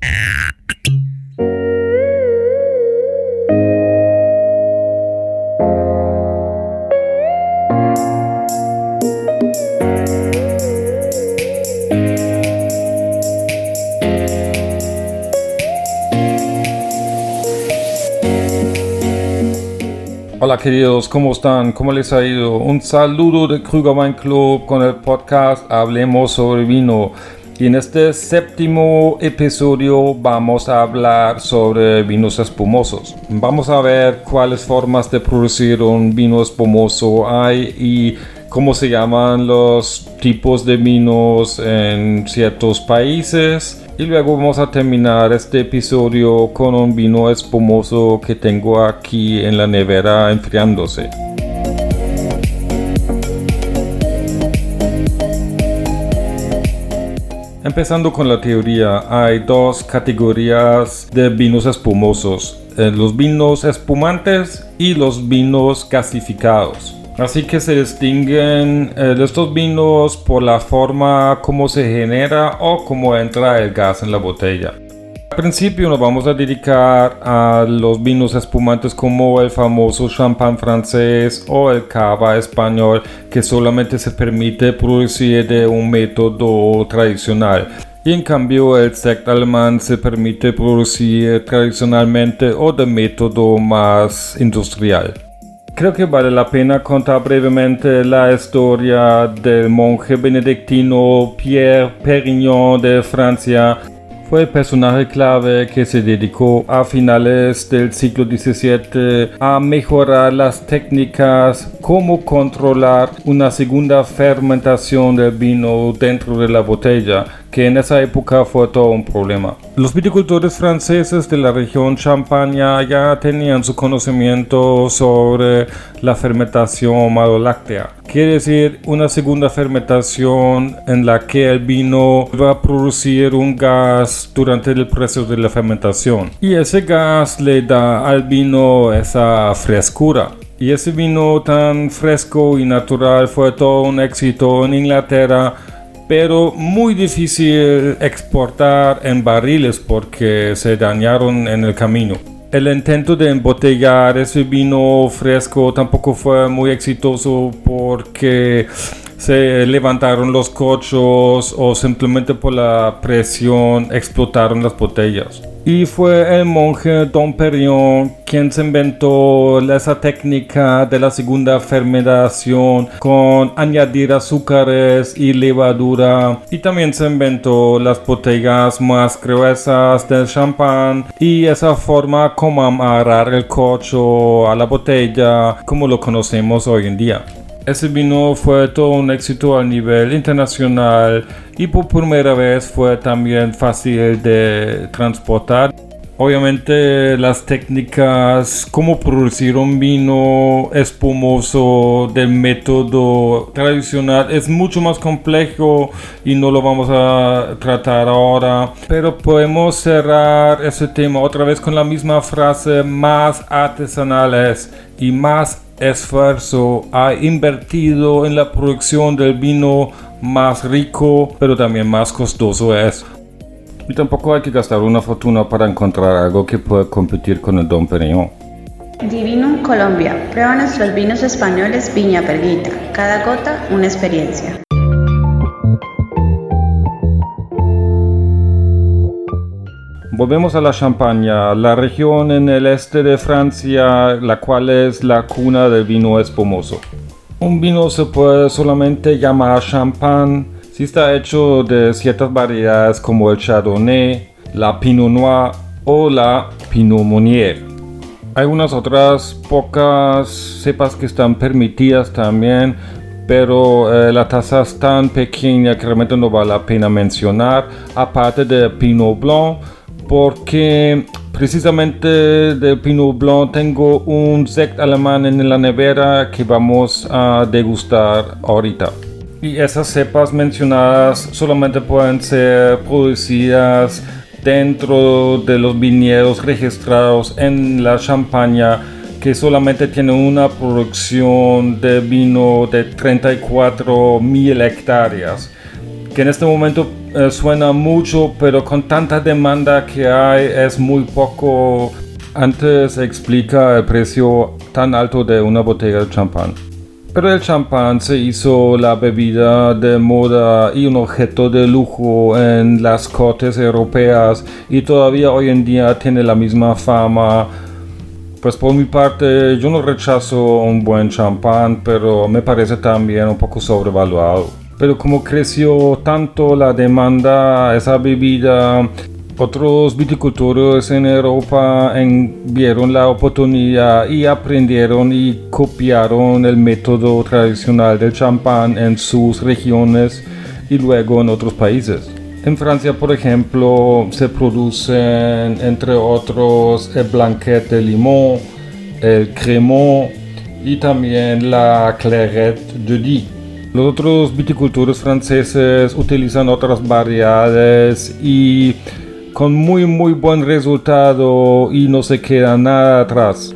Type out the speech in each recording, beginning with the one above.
Hola queridos, ¿cómo están? ¿Cómo les ha ido? Un saludo de Krüger Wine Club con el podcast Hablemos sobre Vino. Y en este séptimo episodio vamos a hablar sobre vinos espumosos. Vamos a ver cuáles formas de producir un vino espumoso hay y cómo se llaman los tipos de vinos en ciertos países. Y luego vamos a terminar este episodio con un vino espumoso que tengo aquí en la nevera enfriándose. Empezando con la teoría, hay dos categorías de vinos espumosos, los vinos espumantes y los vinos gasificados. Así que se distinguen estos vinos por la forma como se genera o cómo entra el gas en la botella. Al principio nos vamos a dedicar a los vinos espumantes como el famoso champán francés o el cava español, que solamente se permite producir de un método tradicional. Y en cambio el sekt alemán se permite producir tradicionalmente o de método más industrial. Creo que vale la pena contar brevemente la historia del monje benedictino Pierre Perignon de Francia. Fue el personaje clave que se dedicó a finales del siglo XVII a mejorar las técnicas, cómo controlar una segunda fermentación del vino dentro de la botella, que en esa época fue todo un problema. Los viticultores franceses de la región Champaña ya tenían su conocimiento sobre la fermentación maloláctea. Quiere decir una segunda fermentación en la que el vino va a producir un gas durante el proceso de la fermentación. Y ese gas le da al vino esa frescura. Y ese vino tan fresco y natural fue todo un éxito en Inglaterra, pero muy difícil exportar en barriles porque se dañaron en el camino. El intento de embotellar ese vino fresco tampoco fue muy exitoso porque se levantaron los corchos o simplemente por la presión explotaron las botellas. Y fue el monje Dom Perignon quien se inventó esa técnica de la segunda fermentación con añadir azúcares y levadura. Y también se inventó las botellas más gruesas del champán y esa forma como amarrar el corcho a la botella como lo conocemos hoy en día. Ese vino fue todo un éxito a nivel internacional y por primera vez fue también fácil de transportar. Obviamente las técnicas como producir un vino espumoso del método tradicional es mucho más complejo y no lo vamos a tratar ahora, pero podemos cerrar ese tema otra vez con la misma frase: más artesanales y más esfuerzo ha invertido en la producción del vino, más rico pero también más costoso es. Y tampoco hay que gastar una fortuna para encontrar algo que pueda competir con el Dom Perignon. Divinum Colombia, prueba nuestros vinos españoles Viña Perguita, cada gota una experiencia. Volvemos a la Champaña, la región en el este de Francia, la cual es la cuna del vino espumoso. Un vino se puede solamente llamar champán si está hecho de ciertas variedades como el Chardonnay, la Pinot Noir o la Pinot Meunier. Hay unas otras pocas cepas que están permitidas también, pero la tasa es tan pequeña que realmente no vale la pena mencionar, aparte de Pinot Blanc, porque precisamente del Pinot Blanc tengo un sekt alemán en la nevera que vamos a degustar ahorita. Y esas cepas mencionadas solamente pueden ser producidas dentro de los viñedos registrados en la Champaña, que solamente tienen una producción de vino de 34.000 hectáreas, que en este momento suena mucho, pero con tanta demanda que hay es muy poco. Antes explica el precio tan alto de una botella de champán. Pero el champán se hizo la bebida de moda y un objeto de lujo en las cortes europeas y todavía hoy en día tiene la misma fama. Pues por mi parte yo no rechazo un buen champán, pero me parece también un poco sobrevaluado. Pero como creció tanto la demanda a esa bebida, otros viticultores en Europa vieron la oportunidad y aprendieron y copiaron el método tradicional del champán en sus regiones y luego en otros países. En Francia, por ejemplo, se producen entre otros el Blanquet de Limón, el Crémant y también la Clairette de Die. Los otros viticultores franceses utilizan otras variedades y con muy buen resultado y no se queda nada atrás.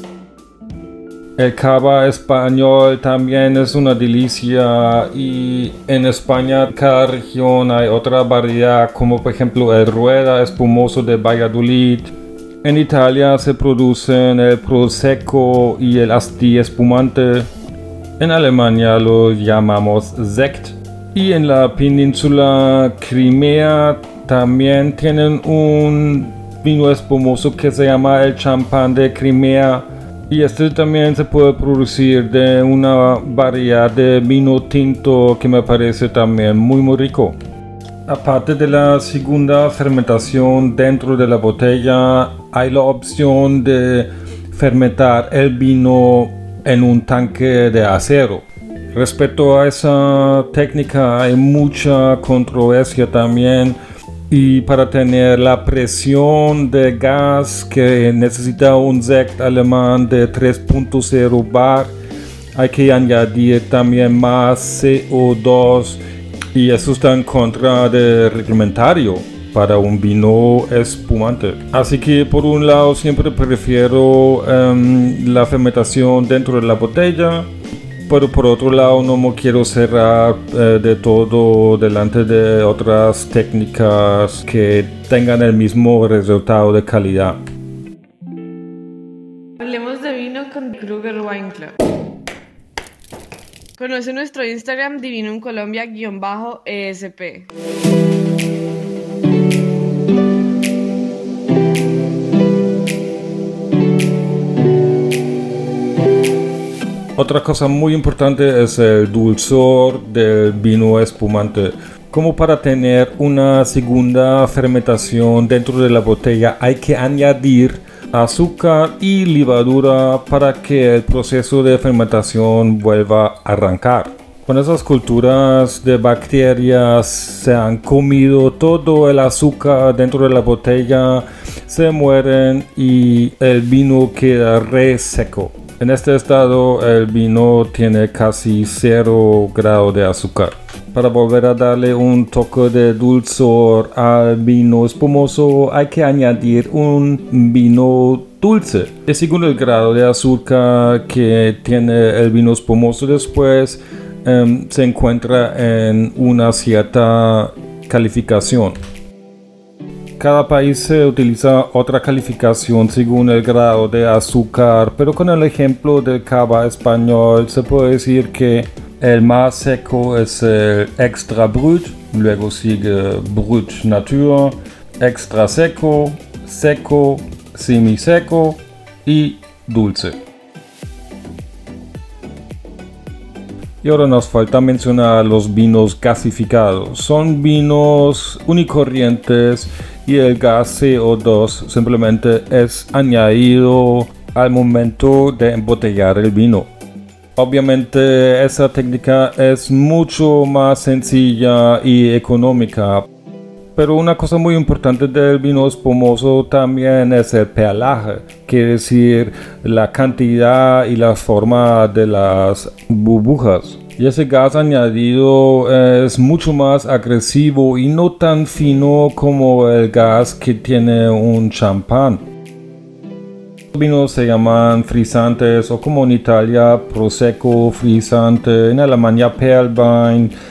El cava español también es una delicia y en España cada región hay otra variedad, como por ejemplo el Rueda espumoso de Valladolid. En Italia se producen el Prosecco y el Asti espumante. En Alemania lo llamamos Sekt. Y en la península Crimea también tienen un vino espumoso que se llama el champán de Crimea. Y este también se puede producir de una variedad de vino tinto que me parece también muy rico. Aparte de la segunda fermentación dentro de la botella, hay la opción de fermentar el vino en un tanque de acero. Respecto a esa técnica hay mucha controversia también. Y para tener la presión de gas que necesita un Sekt alemán de 3.0 bar, hay que añadir también más CO2 y eso está en contra del reglamentario para un vino espumante. Así que por un lado siempre prefiero la fermentación dentro de la botella. Pero por otro lado no me quiero cerrar de todo delante de otras técnicas que tengan el mismo resultado de calidad. Hablemos de vino con Kruger Wine Club. Conoce nuestro Instagram divinuncolombia_ESP. Otra cosa muy importante es el dulzor del vino espumante. Como para tener una segunda fermentación dentro de la botella hay que añadir azúcar y levadura para que el proceso de fermentación vuelva a arrancar. Cuando esas culturas de bacterias se han comido todo el azúcar dentro de la botella, se mueren y el vino queda reseco. En este estado el vino tiene casi 0 grado de azúcar. Para volver a darle un toque de dulzor al vino espumoso hay que añadir un vino dulce. Y según el grado de azúcar que tiene el vino espumoso después, se encuentra en una cierta calificación. Cada país se utiliza otra calificación según el grado de azúcar, pero con el ejemplo del cava español se puede decir que el más seco es el extra brut, luego sigue brut nature, extra seco, seco, semiseco y dulce. Y ahora nos falta mencionar los vinos gasificados. Son vinos unicorrientes y el gas CO2 simplemente es añadido al momento de embotellar el vino. Obviamente esa técnica es mucho más sencilla y económica, pero una cosa muy importante del vino espumoso también es el pH, quiere decir la cantidad y la forma de las burbujas. Y ese gas añadido es mucho más agresivo y no tan fino como el gas que tiene un champán. Los vinos se llaman frisantes o como en Italia Prosecco frizzante, en Alemania Perlwein.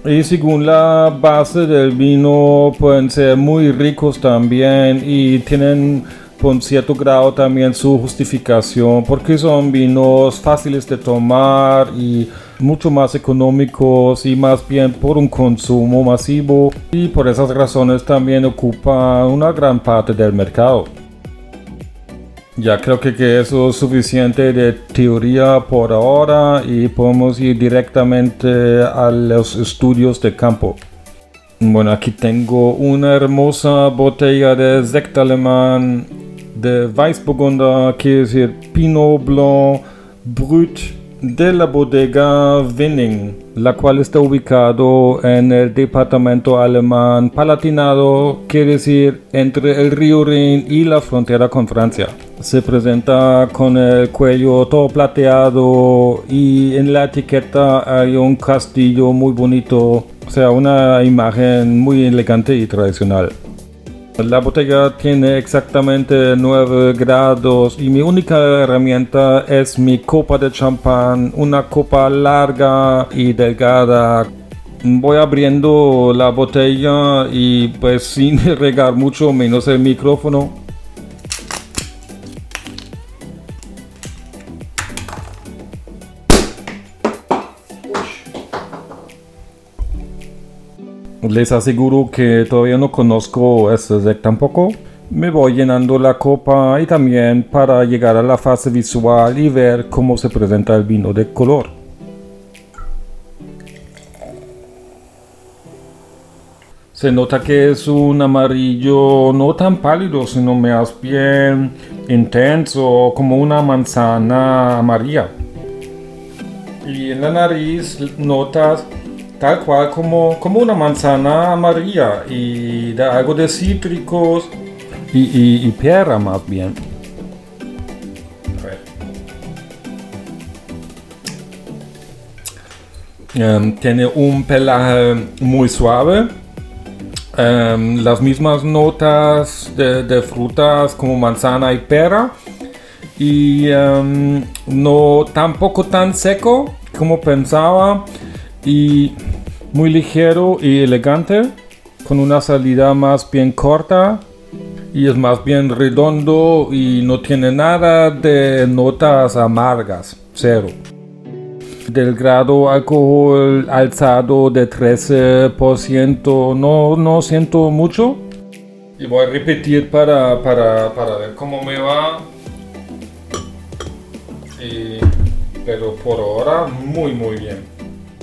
Y según la base del vino pueden ser muy ricos también y tienen con cierto grado también su justificación porque son vinos fáciles de tomar y mucho más económicos y más bien por un consumo masivo y por esas razones también ocupan una gran parte del mercado. Ya creo que eso es suficiente de teoría por ahora y podemos ir directamente a los estudios de campo. Bueno, aquí tengo una hermosa botella de Sekt alemán de Weißburgunder, quiere decir Pinot Blanc Brut, de la bodega Winning, la cual está ubicado en el departamento alemán Palatinado, quiere decir entre el río Rin y la frontera con Francia. Se presenta con el cuello todo plateado y en la etiqueta hay un castillo muy bonito, o sea, una imagen muy elegante y tradicional. La botella tiene exactamente 9 grados y mi única herramienta es mi copa de champán, una copa larga y delgada. Voy abriendo la botella y pues sin regar mucho menos el micrófono. Les aseguro que todavía no conozco este Sekt tampoco. Me voy llenando la copa y también para llegar a la fase visual y ver cómo se presenta el vino de color. Se nota que es un amarillo no tan pálido, sino más bien intenso, como una manzana amarilla. Y en la nariz notas tal cual como una manzana amarilla y da algo de cítricos y pera más bien. Tiene un pelaje muy suave, las mismas notas de frutas como manzana y pera y no tampoco tan seco como pensaba y muy ligero y elegante, con una salida más bien corta y es más bien redondo y no tiene nada de notas amargas, cero. Del grado alcohol alzado de 13%, no siento mucho. Y voy a repetir para ver cómo me va. Pero por ahora muy bien.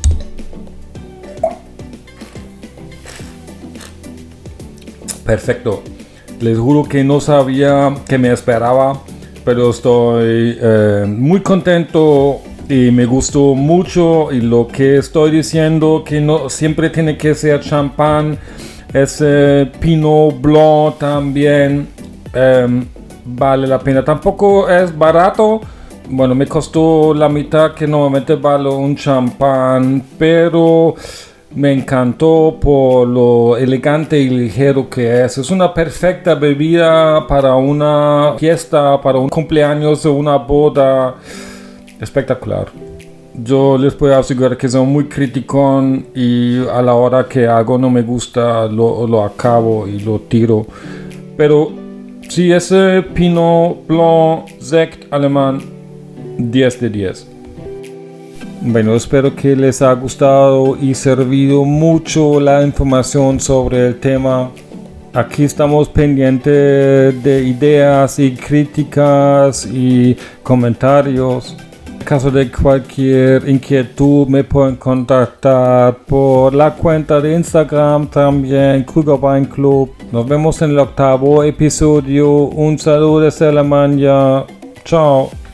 Perfecto. Les juro que no sabía qué me esperaba, pero estoy muy contento y me gustó mucho. Y lo que estoy diciendo que no siempre tiene que ser champán, ese Pinot Blanc también vale la pena. Tampoco es barato. Bueno, me costó la mitad que normalmente vale un champán, pero me encantó por lo elegante y ligero que es. Es una perfecta bebida para una fiesta, para un cumpleaños o una boda. Espectacular. Yo les puedo asegurar que soy muy criticón y a la hora que algo no me gusta lo acabo y lo tiro. Pero sí, ese Pinot Blanc Sekt alemán, 10 de 10. Bueno, espero que les haya gustado y servido mucho la información sobre el tema. Aquí estamos pendientes de ideas y críticas y comentarios. En caso de cualquier inquietud me pueden contactar por la cuenta de Instagram también, Krüger Wine Club. Nos vemos en el 8º episodio. Un saludo desde Alemania. Chao.